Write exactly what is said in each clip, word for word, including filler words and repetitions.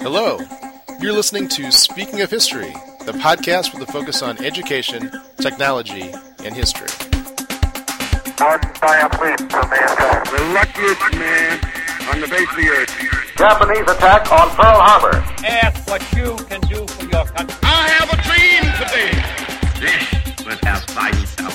Hello, you're listening to Speaking of History, the podcast with a focus on education, technology, and history. One giant leap for mankind. The luckiest man on the face of the earth. Japanese attack on Pearl Harbor. Ask what you can do for your country. I have a dream today. This was our fighting power.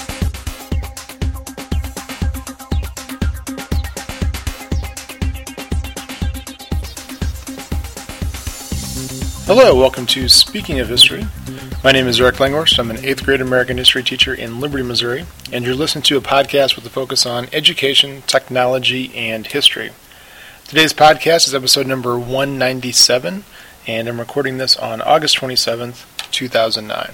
Hello, welcome to Speaking of History. My name is Eric Langhorst. I'm an eighth grade American history teacher in Liberty, Missouri, and you're listening to a podcast with a focus on education, technology, and history. Today's podcast is episode number one ninety-seven, and I'm recording this on August twenty-seventh, two thousand nine.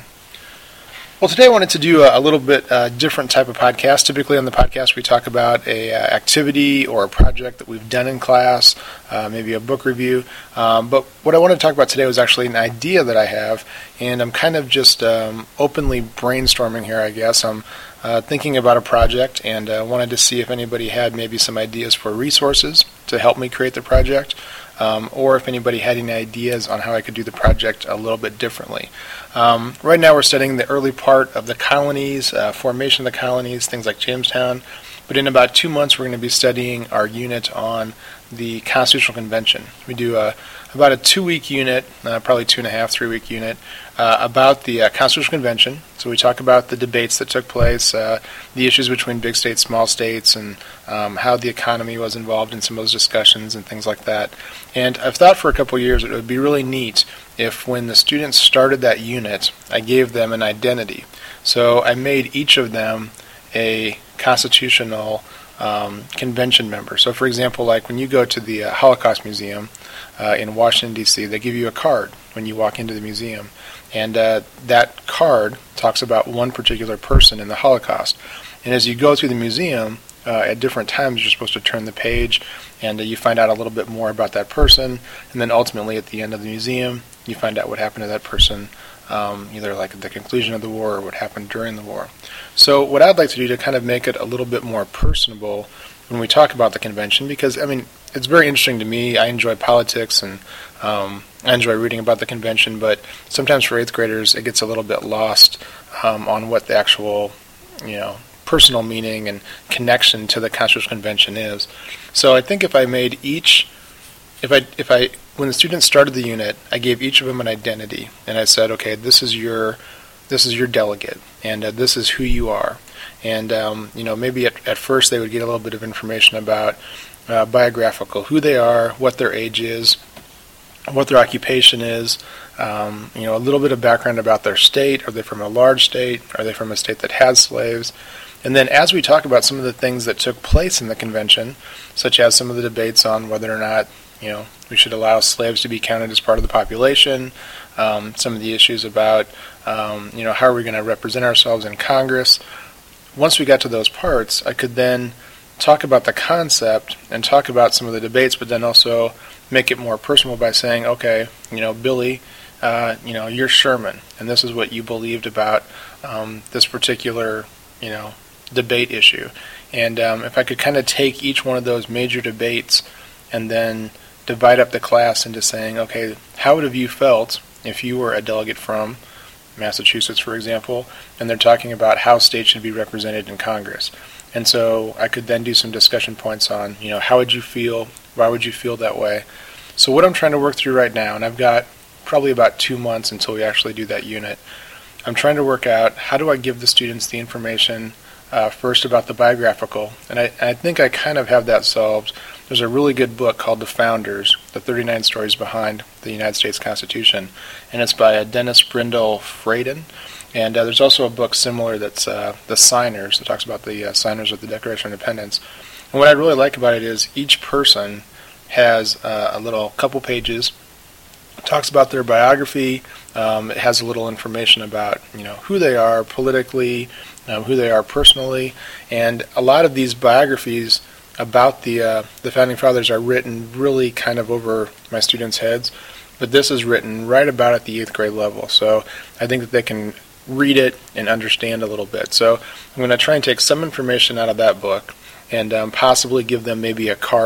Well, today I wanted to do a, a little bit uh, different type of podcast. Typically on the podcast we talk about a uh, activity or a project that we've done in class, uh, maybe a book review. Um, but what I wanted to talk about today was actually an idea that I have, and I'm kind of just um, openly brainstorming here, I guess. I'm uh, thinking about a project and uh, wanted to see if anybody had maybe some ideas for resources to help me create the project. Um, or if anybody had any ideas on how I could do the project a little bit differently. Um, right now we're studying the early part of the colonies, uh, formation of the colonies, things like Jamestown, but in about two months we're going to be studying our unit on the Constitutional Convention. We do a, about a two-week unit, uh, probably two and a half, three-week unit, uh, about the uh, Constitutional Convention. So we talk about the debates that took place, uh, the issues between big states, small states, and um, how the economy was involved in some of those discussions and things like that. And I've thought for a couple of years it would be really neat if when the students started that unit, I gave them an identity. So I made each of them a constitutional um, convention member. So for example, like when you go to the uh, Holocaust Museum uh, in Washington, D C, they give you a card when you walk into the museum. And uh, that card talks about one particular person in the Holocaust. And as you go through the museum, uh, at different times you're supposed to turn the page, and uh, you find out a little bit more about that person. And then ultimately at the end of the museum, you find out what happened to that person, um, either like at the conclusion of the war or what happened during the war. So what I'd like to do to kind of make it a little bit more personable when we talk about the convention, because, I mean, it's very interesting to me. I enjoy politics and um, I enjoy reading about the convention, but sometimes for eighth graders it gets a little bit lost um, on what the actual, you know, personal meaning and connection to the Constitutional Convention is. So I think if I made each, if I, if I, when the students started the unit, I gave each of them an identity, and I said, okay, this is your, this is your delegate, and uh, this is who you are. And um, you know, maybe at, at first they would get a little bit of information about uh, biographical, who they are, what their age is, what their occupation is, um, you know, a little bit of background about their state. Are they from a large state? Are they from a state that has slaves? And then as we talk about some of the things that took place in the convention, such as some of the debates on whether or not, you know, we should allow slaves to be counted as part of the population, um, some of the issues about, um, you know, how are we going to represent ourselves in Congress. Once we got to those parts, I could then talk about the concept and talk about some of the debates, but then also make it more personal by saying, okay, you know, Billy, uh, you know, you're Sherman, and this is what you believed about um, this particular, you know, debate issue. And um, if I could kind of take each one of those major debates and then divide up the class into saying, okay, how would have you felt if you were a delegate from Massachusetts, for example, and they're talking about how states should be represented in Congress. And so I could then do some discussion points on, you know, how would you feel, why would you feel that way. So what I'm trying to work through right now, and I've got probably about two months until we actually do that unit, I'm trying to work out how do I give the students the information uh, first about the biographical, and I, and I think I kind of have that solved. There's a really good book called The Founders, the thirty-nine Stories Behind the United States Constitution, and it's by uh, Dennis Brindle Frayden. And uh, there's also a book similar that's uh, The Signers, that talks about the uh, signers of the Declaration of Independence. And what I really like about it is each person has uh, a little couple pages, talks about their biography. Um, it has a little information about, you know, who they are politically, um, who they are personally, and a lot of these biographies about the uh, the Founding Fathers are written really kind of over my students' heads, but this is written right about at the eighth grade level, so I think that they can read it and understand a little bit. So I'm going to try and take some information out of that book and um, possibly give them maybe a card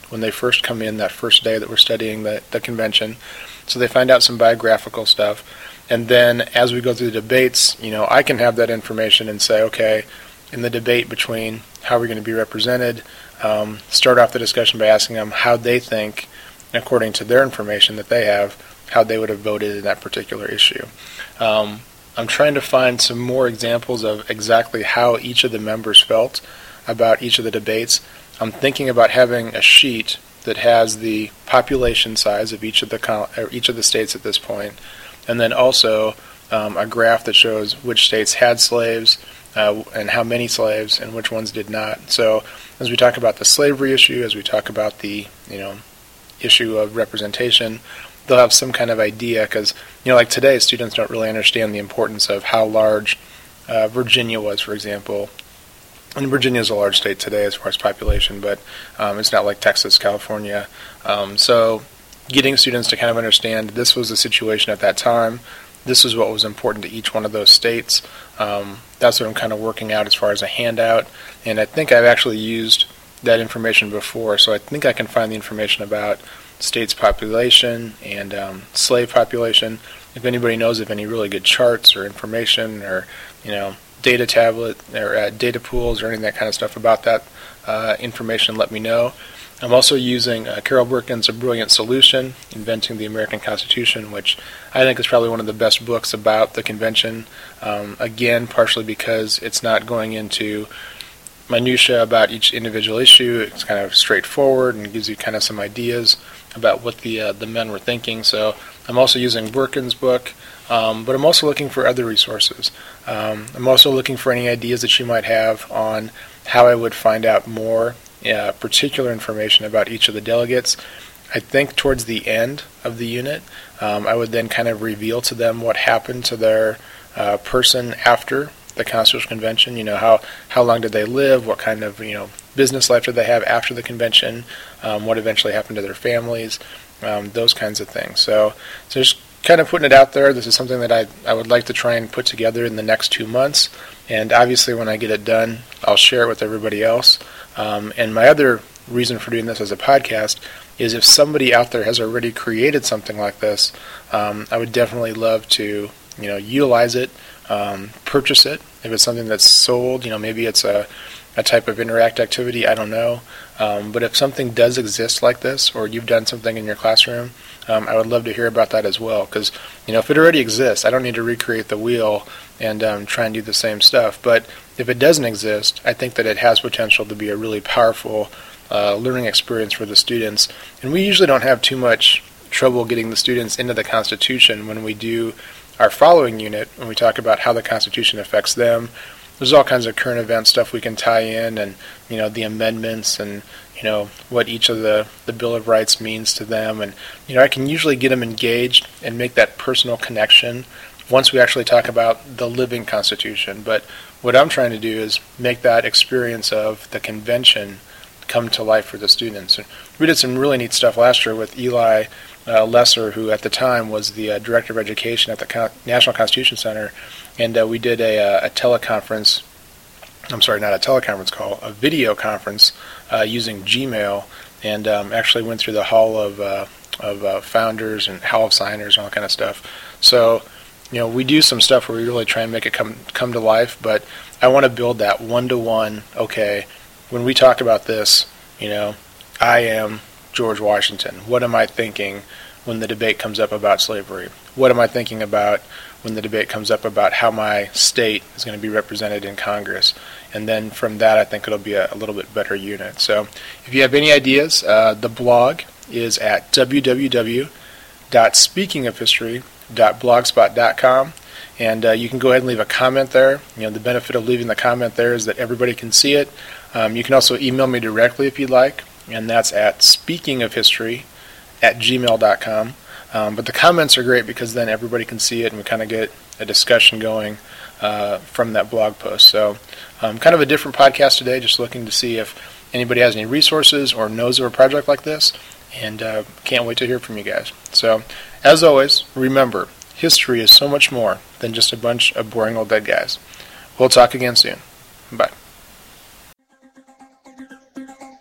when they first come in that first day that we're studying the, the convention. So they find out some biographical stuff. And then as we go through the debates, you know, I can have that information and say, okay, in the debate between how we're going to be represented, um, start off the discussion by asking them how they think, according to their information that they have, how they would have voted in that particular issue. Um, I'm trying to find some more examples of exactly how each of the members felt about each of the debates. I'm thinking about having a sheet that has the population size of each of the con- or each of the states at this point, and then also um, a graph that shows which states had slaves uh, and how many slaves and which ones did not. So as we talk about the slavery issue, as we talk about the you know issue of representation, they'll have some kind of idea, because you know like today students don't really understand the importance of how large uh, Virginia was, for example. And Virginia is a large state today as far as population, but um, it's not like Texas, California. Um, so getting students to kind of understand this was the situation at that time, this is what was important to each one of those states. Um, that's what I'm kind of working out as far as a handout. And I think I've actually used that information before, so I think I can find the information about states' population and um, slave population. If anybody knows of any really good charts or information or, you know, data tablet or uh, data pools or any of that kind of stuff about that uh, information, let me know. I'm also using uh, Carol Berkin's A Brilliant Solution, Inventing the American Constitution, which I think is probably one of the best books about the convention. Um, again, partially because it's not going into minutia about each individual issue. It's kind of straightforward and gives you kind of some ideas about what the uh, the men were thinking. So I'm also using Berkin's book, um, but I'm also looking for other resources. Um, I'm also looking for any ideas that you might have on how I would find out more uh, particular information about each of the delegates. I think towards the end of the unit, um, I would then kind of reveal to them what happened to their uh, person after the Constitutional Convention. You know, how how long did they live? What kind of you know business life did they have after the convention? Um, what eventually happened to their families? Um, those kinds of things. So, so just kind of putting it out there. This is something that I I would like to try and put together in the next two months. And obviously, when I get it done, I'll share it with everybody else. Um, and my other reason for doing this as a podcast is if somebody out there has already created something like this, um, I would definitely love to you know utilize it. Um, purchase it. If it's something that's sold, you know, maybe it's a, a type of interact activity, I don't know. Um, but if something does exist like this, or you've done something in your classroom, um, I would love to hear about that as well. Because, you know, if it already exists, I don't need to recreate the wheel and um, try and do the same stuff. But if it doesn't exist, I think that it has potential to be a really powerful uh, learning experience for the students. And we usually don't have too much trouble getting the students into the Constitution when we do our following unit, when we talk about how the Constitution affects them. There's all kinds of current event stuff we can tie in, and you know the amendments, and you know what each of the the Bill of Rights means to them, and you know I can usually get them engaged and make that personal connection once we actually talk about the living Constitution. But what I'm trying to do is make that experience of the convention come to life for the students. And we did some really neat stuff last year with Eli Uh, Lesser, who at the time was the uh, Director of Education at the Con- National Constitution Center, and uh, we did a, a, a teleconference, I'm sorry, not a teleconference call, a video conference uh, using Gmail, and um, actually went through the Hall of, uh, of uh, Founders and Hall of Signers and all that kind of stuff. So, you know, we do some stuff where we really try and make it come, come to life, but I want to build that one-to-one, okay, when we talk about this, you know, I am George Washington. What am I thinking when the debate comes up about slavery? What am I thinking about when the debate comes up about how my state is going to be represented in Congress? And then from that, I think it'll be a, a little bit better unit. So if you have any ideas, uh, the blog is at w w w dot speaking of history dot blogspot dot com. And uh, you can go ahead and leave a comment there. You know, the benefit of leaving the comment there is that everybody can see it. Um, you can also email me directly if you'd like, and that's at speakingofhistory at gmail dot com. Um, but the comments are great because then everybody can see it and we kind of get a discussion going uh, from that blog post. So um, kind of a different podcast today, just looking to see if anybody has any resources or knows of a project like this, and uh, can't wait to hear from you guys. So as always, remember, history is so much more than just a bunch of boring old dead guys. We'll talk again soon. Bye.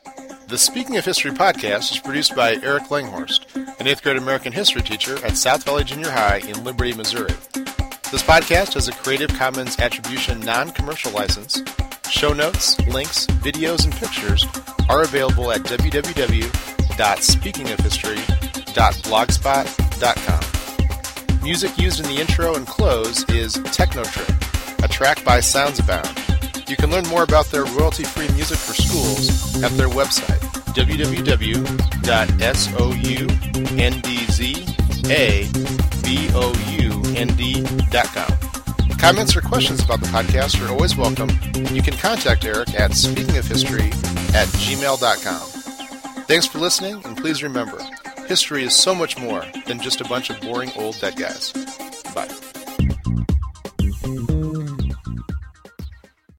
The Speaking of History podcast is produced by Eric Langhorst, an eighth grade American history teacher at South Valley Junior High in Liberty, Missouri. This podcast has a Creative Commons Attribution Non-Commercial License. Show notes, links, videos, and pictures are available at w w w dot speaking of history dot blogspot dot com. Music used in the intro and close is Techno Trip, a track by Sounds Abound. You can learn more about their royalty-free music for schools at their website, w w w dot soundzabound dot com. Comments or questions about the podcast are always welcome, and you can contact Eric at speakingofhistory at gmail dot com. Thanks for listening, and please remember, history is so much more than just a bunch of boring old dead guys. Bye.